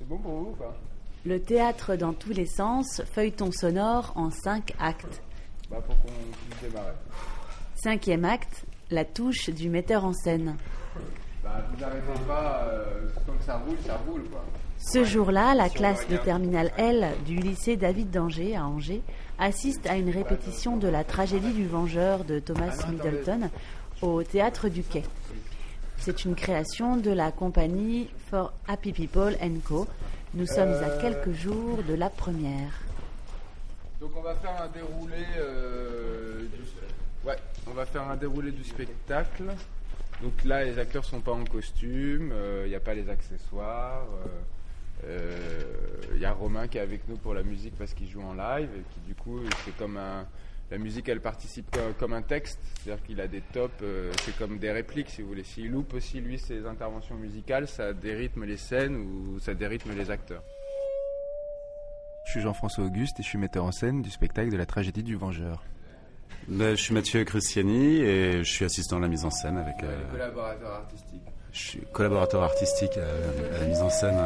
C'est bon pour vous ou pas? Le théâtre dans tous les sens, feuilleton sonore en 5 actes. Pour qu'on puisse démarrer. 5e acte, la touche du metteur en scène. Vous n'arrêtez pas, tant que ça roule quoi. Ce jour-là, la classe de terminale L du lycée David d'Angers à Angers assiste à une répétition de la tragédie du Vengeur de Thomas Middleton au théâtre du Quai. C'est une création de la compagnie For Happy People & Co. Nous sommes à quelques jours de la première. Donc on va faire un déroulé du spectacle. Donc là, les acteurs sont pas en costume, il n'y a pas les accessoires. Il y a Romain qui est avec nous pour la musique parce qu'il joue en live et qui du coup c'est comme la musique elle participe comme un texte, c'est-à-dire qu'il a des tops, c'est comme des répliques si vous voulez. S'il loupe aussi lui ses interventions musicales, ça dérythme les scènes ou ça dérythme les acteurs. Je suis Jean-François Auguste et je suis metteur en scène du spectacle de la tragédie du Vengeur. Je suis Mathieu Cruciani et je suis assistant à la mise en scène avec... collaborateur artistique. Je suis collaborateur artistique à la mise en scène.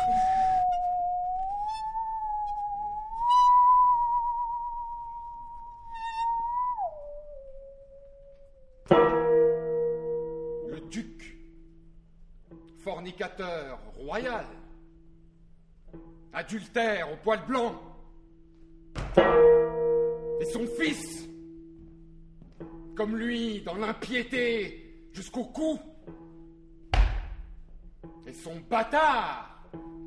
Le duc, fornicateur royal, adultère au poil blanc, et son fils, comme lui, dans l'impiété jusqu'au cou, et son bâtard,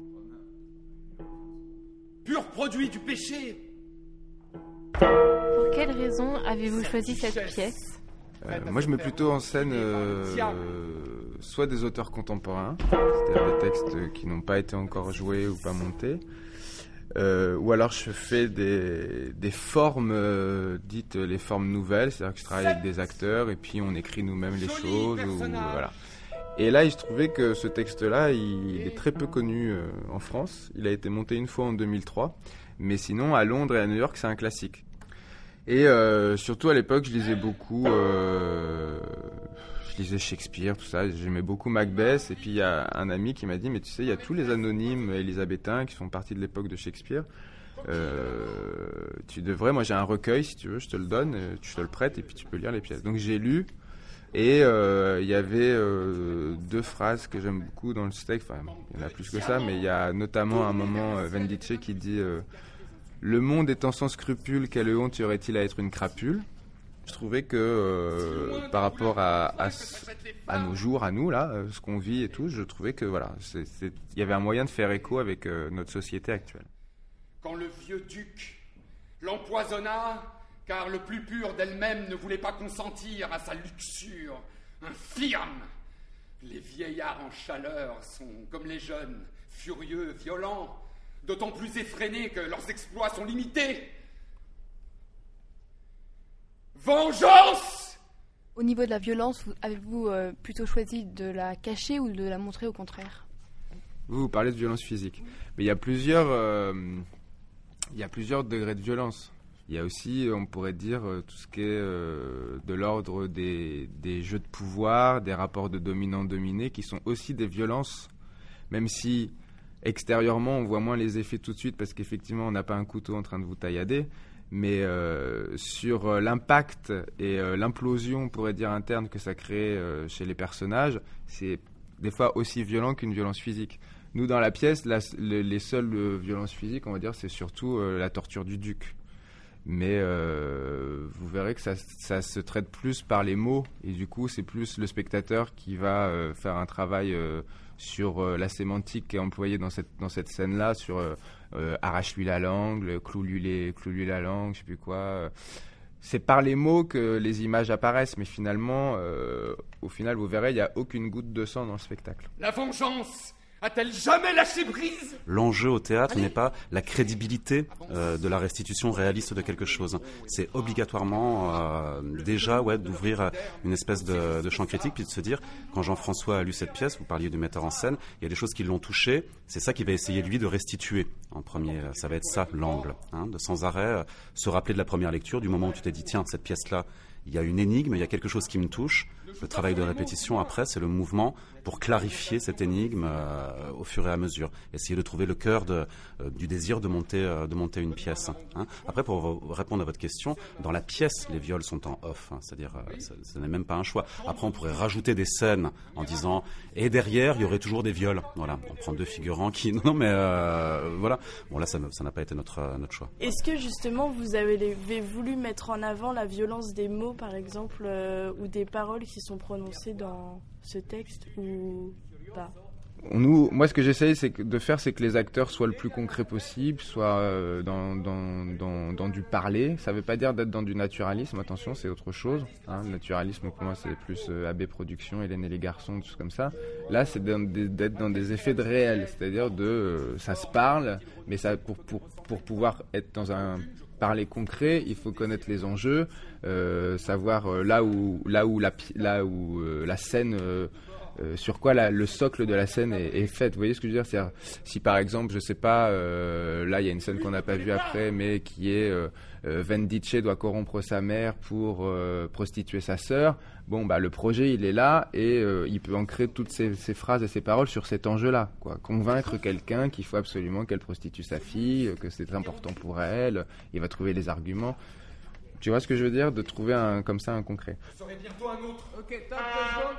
pur produit du péché. Pour quelle raison avez-vous choisi cette pièce ? Moi je mets plutôt en scène soit des auteurs contemporains, c'est-à-dire des textes qui n'ont pas été encore joués ou pas montés, ou alors je fais des formes dites les formes nouvelles, c'est-à-dire que je travaille avec des acteurs et puis on écrit nous-mêmes les choses. Voilà. Et là, il se trouvait que ce texte-là, il est très peu connu en France. Il a été monté une fois en 2003, mais sinon à Londres et à New York, c'est un classique. Et surtout à l'époque, je lisais beaucoup, je lisais Shakespeare, tout ça. J'aimais beaucoup Macbeth. Et puis il y a un ami qui m'a dit, mais tu sais, il y a tous les anonymes élisabéthains qui sont partis de l'époque de Shakespeare. Tu devrais, moi j'ai un recueil, si tu veux, je te le donne, je te le prête et puis tu peux lire les pièces. Donc j'ai lu. Et il y avait 2 phrases que j'aime beaucoup dans le texte, enfin il y en a plus que ça, mais il y a notamment un moment Vendice qui dit le monde étant sans scrupule, quelle honte y aurait-il à être une crapule. Je trouvais que par rapport à nos jours, à nous là, ce qu'on vit et tout, je trouvais que voilà, il y avait un moyen de faire écho avec notre société actuelle. Quand le vieux duc l'empoisonna, car le plus pur d'elle-même ne voulait pas consentir à sa luxure infirme. Les vieillards en chaleur sont comme les jeunes, furieux, violents, d'autant plus effrénés que leurs exploits sont limités. Vengeance! Au niveau de la violence, avez-vous plutôt choisi de la cacher ou de la montrer au contraire ? Vous parlez de violence physique, mais il y a plusieurs degrés de violence. Il y a aussi, on pourrait dire, tout ce qui est de l'ordre des jeux de pouvoir, des rapports de dominant-dominé, qui sont aussi des violences, même si extérieurement on voit moins les effets tout de suite, parce qu'effectivement on n'a pas un couteau en train de vous taillader, mais sur l'impact et l'implosion, on pourrait dire, interne que ça crée chez les personnages, c'est des fois aussi violent qu'une violence physique. Nous, dans la pièce, les seules violences physiques, on va dire, c'est surtout la torture du duc. Mais vous verrez que ça se traite plus par les mots et du coup c'est plus le spectateur qui va faire un travail sur la sémantique qui est employée dans cette scène-là, sur arrache-lui la langue, cloue-lui la langue, je sais plus quoi. C'est par les mots que les images apparaissent, mais finalement, au final, vous verrez, il n'y a aucune goutte de sang dans le spectacle. La vengeance a-t-elle jamais lâché prise ? L'enjeu au théâtre n'est pas la crédibilité de la restitution réaliste de quelque chose. C'est obligatoirement déjà d'ouvrir une espèce de champ critique, puis de se dire, quand Jean-François a lu cette pièce, vous parliez du metteur en scène, il y a des choses qui l'ont touché, c'est ça qu'il va essayer lui de restituer en premier. Ça va être ça l'angle, de sans arrêt se rappeler de la première lecture, du moment où tu t'es dit, tiens, cette pièce-là, il y a une énigme, il y a quelque chose qui me touche. Le travail de répétition, après, c'est le mouvement pour clarifier cette énigme au fur et à mesure. Essayer de trouver le cœur du désir de monter une pièce. Hein. Après, pour répondre à votre question, dans la pièce, les viols sont en off. Hein, c'est-à-dire, ce n'est même pas un choix. Après, on pourrait rajouter des scènes en disant « et derrière, il y aurait toujours des viols ». Voilà, on prend 2 figurants qui... Non, mais voilà. Bon, là, ça n'a pas été notre choix. Est-ce que, justement, vous avez voulu mettre en avant la violence des mots, par exemple, ou des paroles qui sont prononcées dans ce texte ou pas? Moi, ce que j'essaye de faire, c'est que les acteurs soient le plus concret possible, soient dans du parler. Ça ne veut pas dire d'être dans du naturalisme, attention, c'est autre chose. Hein. Le naturalisme, pour moi, c'est plus AB Productions, Hélène et les garçons, des choses comme ça. Là, c'est d'être dans des effets de réel, c'est-à-dire ça se parle, mais ça, pour pouvoir être dans un parler concret, il faut connaître les enjeux, savoir là où la scène... sur quoi le socle de la scène est fait. Vous voyez ce que je veux dire? C'est-à-dire, si par exemple, je sais pas, là il y a une scène qu'on n'a pas vue après, mais qui est Vendice doit corrompre sa mère pour prostituer sa sœur. Bon, bah le projet il est là et il peut ancrer toutes ces phrases et ces paroles sur cet enjeu-là. Quoi. Convaincre quelqu'un qu'il faut absolument qu'elle prostitue sa fille, que c'est important pour elle. Il va trouver les arguments. Tu vois ce que je veux dire? De trouver comme ça un concret. Vous aurez bientôt un autre. Ok, top, 2 secondes.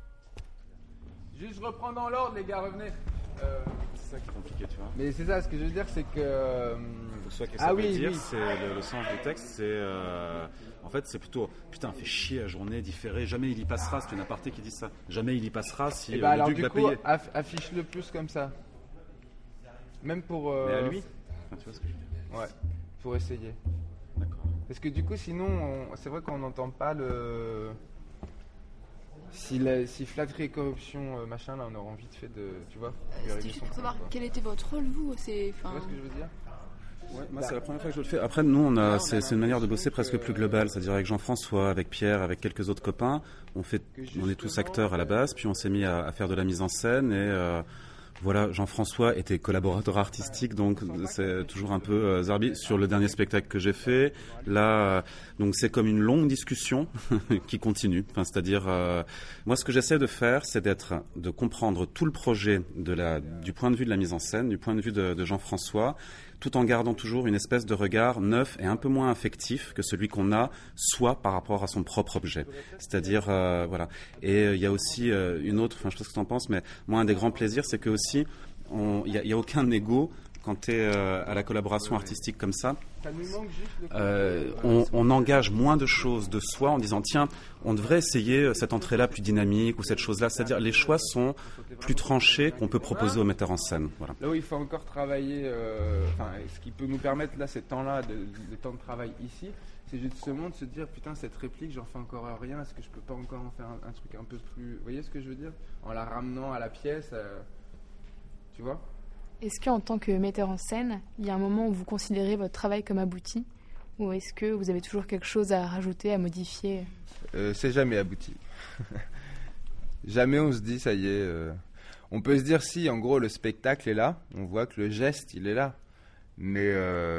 Juste reprendre dans l'ordre, les gars, revenez. C'est ça qui est compliqué, tu vois. Mais c'est ça, ce que je veux dire, c'est que... Soit qu'est-ce que ça veut dire, c'est le sens du texte, c'est... en fait, c'est plutôt, putain, fait chier la journée, différée, jamais il y passera, c'est une aparté qui dit ça. Jamais il y passera si le alors, duc du va coup, payer. affiche-le plus comme ça. Même pour... Mais à lui enfin, tu vois ce que je veux dire. Ouais, pour essayer. D'accord. Parce que du coup, sinon, c'est vrai qu'on n'entend pas le... Si flatterie et corruption, machin, là, on aurait envie de faire de... Tu vois C'était juste pour savoir quel était votre rôle, vous. Tu vois ce que je veux dire? Ouais, moi, c'est la première fois que je le fais. Après, nous, c'est une manière de bosser presque plus globale. C'est-à-dire avec Jean-François, avec Pierre, avec quelques autres copains, on est tous acteurs à la base, puis on s'est mis à faire de la mise en scène et... Voilà, Jean-François était collaborateur artistique, donc c'est toujours un peu zarbi. Sur le dernier spectacle que j'ai fait, là, donc c'est comme une longue discussion qui continue. Enfin, c'est-à-dire, moi, ce que j'essaie de faire, c'est de comprendre tout le projet du point de vue de la mise en scène, du point de vue de Jean-François, tout en gardant toujours une espèce de regard neuf et un peu moins affectif que celui qu'on a, soit par rapport à son propre objet. C'est-à-dire, voilà. Et il y a aussi une autre, enfin je sais pas ce que tu en penses, mais moi un des grands plaisirs, c'est que aussi, il y a aucun ego quand tu es à la collaboration artistique comme ça. On engage moins de choses de soi en disant tiens, on devrait essayer cette entrée-là plus dynamique ou cette chose-là. C'est-à-dire les choix sont plus tranchés qu'on peut proposer au metteur en scène. Voilà. Là où il faut encore travailler, ce qui peut nous permettre là ces temps-là, le temps de travail ici, c'est justement de se dire putain cette réplique j'en fais encore rien, est-ce que je peux pas encore en faire un truc un peu plus, vous voyez ce que je veux dire, en la ramenant à la pièce, tu vois. Est-ce qu'en tant que metteur en scène, il y a un moment où vous considérez votre travail comme abouti? Ou est-ce que vous avez toujours quelque chose à rajouter, à modifier? C'est jamais abouti. Jamais on se dit ça y est. On peut se dire si, en gros, le spectacle est là, on voit que le geste, il est là. Mais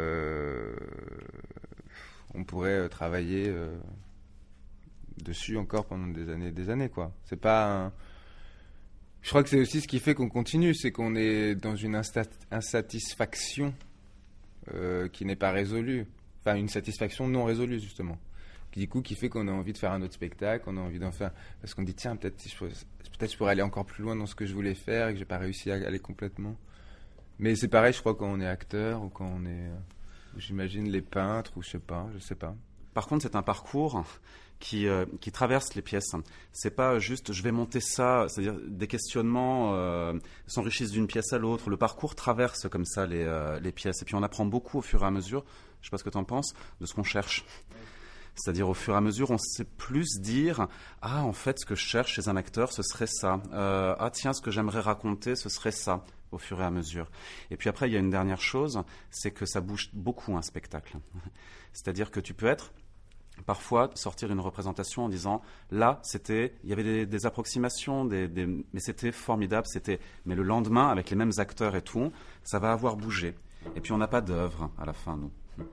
on pourrait travailler dessus encore pendant des années, quoi. C'est pas Je crois que c'est aussi ce qui fait qu'on continue, c'est qu'on est dans une insatisfaction qui n'est pas résolue. Enfin, une satisfaction non résolue, justement. Du coup, qui fait qu'on a envie de faire un autre spectacle, on a envie d'en faire... Parce qu'on dit, tiens, peut-être je pourrais aller encore plus loin dans ce que je voulais faire et que j'ai pas réussi à aller complètement. Mais c'est pareil, je crois, quand on est acteur ou quand on est... j'imagine les peintres ou je sais pas. Par contre, c'est un parcours qui traverse les pièces. C'est pas juste je vais monter ça, c'est-à-dire des questionnements s'enrichissent d'une pièce à l'autre. Le parcours traverse comme ça les pièces. Et puis on apprend beaucoup au fur et à mesure, je sais pas ce que tu en penses, de ce qu'on cherche. C'est-à-dire au fur et à mesure, on sait plus dire « Ah, en fait, ce que je cherche chez un acteur, ce serait ça. Ah, tiens, ce que j'aimerais raconter, ce serait ça. » Au fur et à mesure. Et puis après, il y a une dernière chose, c'est que ça bouge beaucoup un spectacle. C'est-à-dire que tu peux parfois sortir une représentation en disant là il y avait des approximations mais c'était formidable, mais le lendemain avec les mêmes acteurs et tout, ça va avoir bougé et puis on n'a pas d'œuvre à la fin, nous.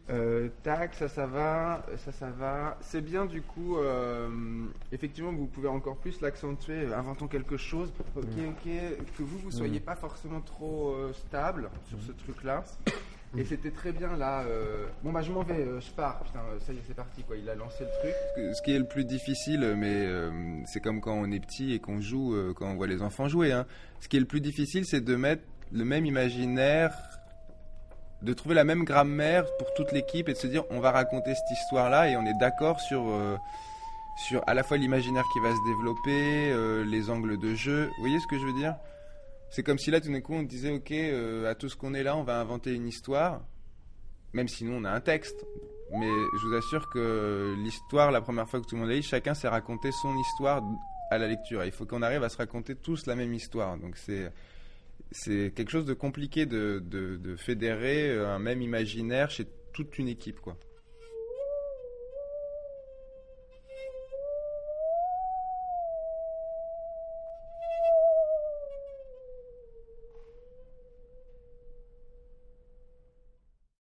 Tac, ça va. C'est bien du coup, effectivement, vous pouvez encore plus l'accentuer, inventons quelque chose. Ok, que vous soyez pas forcément trop stable sur ce truc-là. Et c'était très bien là. Bon bah je m'en vais, je pars. Putain, ça y est, c'est parti quoi. Il a lancé le truc. Ce qui est le plus difficile, mais c'est comme quand on est petit et qu'on joue, quand on voit les enfants jouer. Hein. Ce qui est le plus difficile, c'est de mettre le même imaginaire, de trouver la même grammaire pour toute l'équipe et de se dire on va raconter cette histoire-là et on est d'accord sur à la fois l'imaginaire qui va se développer, les angles de jeu. Vous voyez ce que je veux dire ? C'est comme si là tout d'un coup on disait ok, à tout ce qu'on est là on va inventer une histoire, même si nous on a un texte. Mais je vous assure que l'histoire, la première fois que tout le monde l'a lu, chacun s'est raconté son histoire à la lecture. Et il faut qu'on arrive à se raconter tous la même histoire. Donc c'est quelque chose de compliqué de fédérer un même imaginaire chez toute une équipe, quoi.